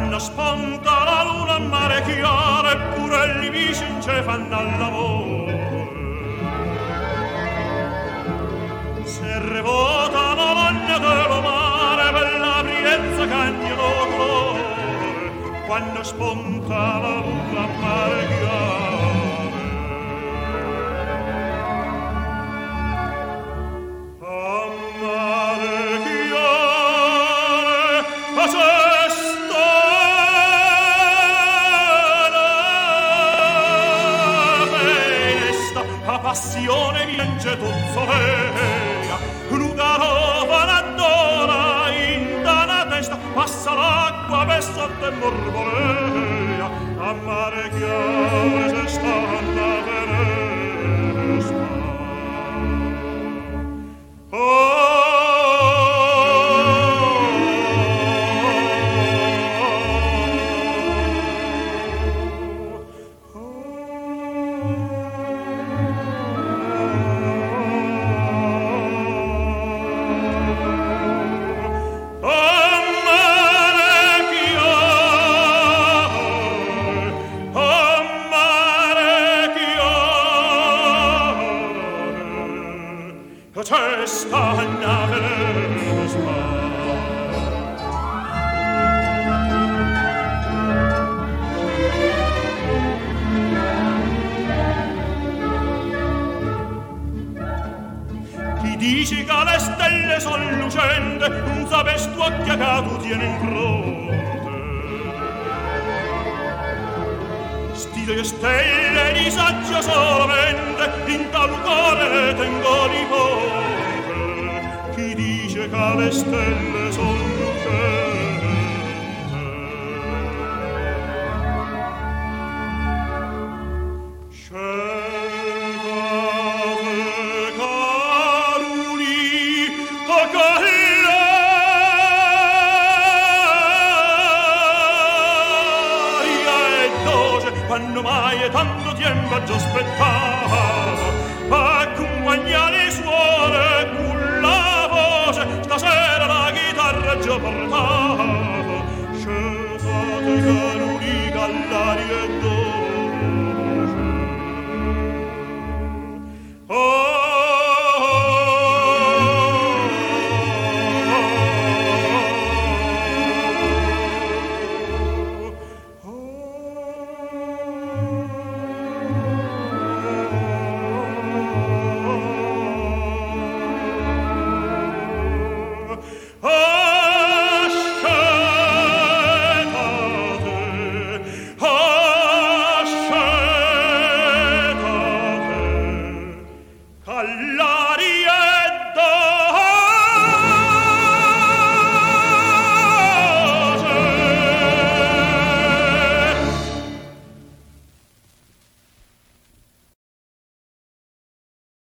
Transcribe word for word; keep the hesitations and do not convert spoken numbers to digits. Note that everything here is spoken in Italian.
quando spunta la luna a mare chiaro eppure gli vicini ce fanno al lavoro. Se revotano l'ogno dello mare per la priezza cagnano colore quando spunta la luna a mare chiaro. Passione vince tuzzorea, una roba n'addora in dana testa, passa l'acqua per sotto e morbolea, a mare chiaro se sta la veresca. Oh, c'è sta una veresca. Chi dici che le stelle son lucente, non sapes tu che tu tieni in fronte. Stile stelle di saggio solamente, in tal cuore le tengo di ponte. Chi dice che le stelle son lucente. Sceltate caruli, a callaria e doce, quando mai è tanto tempo già aspettato, accompagnare suore con la voce, stasera la chitarra già portato. Sceltate caruli, callaria e doce,